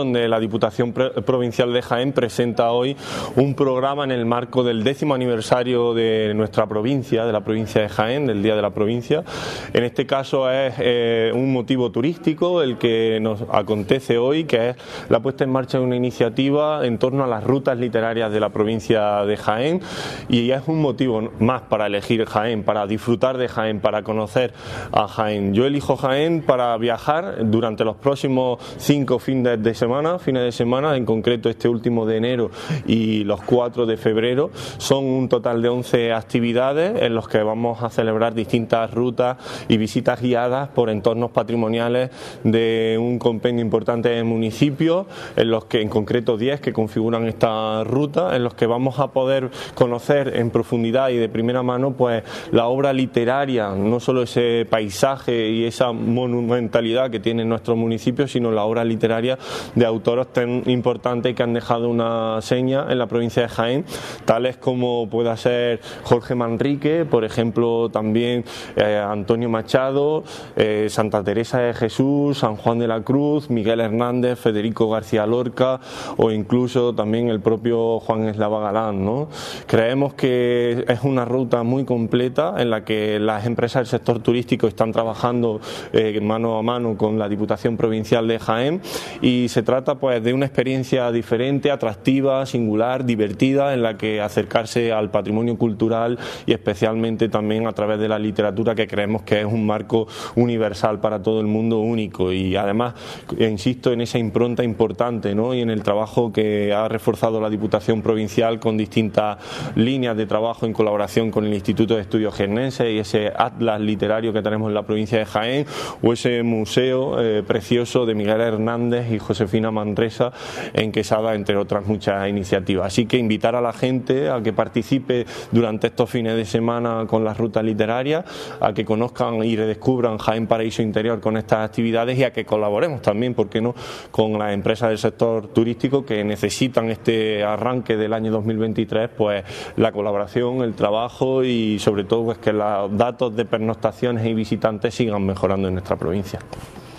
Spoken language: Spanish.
donde la Diputación Provincial de Jaén presenta hoy un programa en el marco del 10º aniversario de nuestra provincia, de la provincia de Jaén, del Día de la Provincia. En este caso es un motivo turístico el que nos acontece hoy, que es la puesta en marcha de una iniciativa en torno a las rutas literarias de la provincia de Jaén, y es un motivo más para elegir Jaén, para disfrutar de Jaén, para conocer a Jaén. Yo elijo Jaén para viajar durante los próximos 5 fines de semana, en concreto este último de enero y los 4 de febrero. Son un total de 11 actividades en los que vamos a celebrar distintas rutas y visitas guiadas por entornos patrimoniales de un compendio importante de municipios, en los que en concreto 10 que configuran esta ruta, en los que vamos a poder conocer en profundidad y de primera mano pues la obra literaria, no solo ese paisaje y esa monumentalidad que tiene nuestro municipio, sino la obra literaria de autores tan importantes que han dejado una seña en la provincia de Jaén, tales como pueda ser Jorge Manrique, por ejemplo, también Antonio Machado, Santa Teresa de Jesús, San Juan de la Cruz, Miguel Hernández, Federico García Lorca o incluso también el propio Juan Eslava Galán, ¿no? Creemos que es una ruta muy completa en la que las empresas del sector turístico están trabajando mano a mano con la Diputación Provincial de Jaén, y se trata pues de una experiencia diferente, atractiva, singular, divertida, en la que acercarse al patrimonio cultural y especialmente también a través de la literatura, que creemos que es un marco universal para todo el mundo, único, y además insisto en esa impronta importante, ¿no? Y en el trabajo que ha reforzado la Diputación Provincial con distintas líneas de trabajo en colaboración con el Instituto de Estudios Jiennenses y ese atlas literario que tenemos en la provincia de Jaén, o ese museo precioso de Miguel Hernández y Josefina Manresa en Quesada, entre otras muchas iniciativas. Así que invitar a la gente a que participe durante estos fines de semana con las rutas literarias, a que conozcan y redescubran Jaén Paraíso Interior con estas actividades, y a que colaboremos también, ¿por qué no?, con las empresas del sector turístico que necesitan este arranque del año 2023, pues la colaboración, el trabajo y sobre todo pues que los datos de pernoctaciones y visitantes sigan mejorando en nuestra provincia.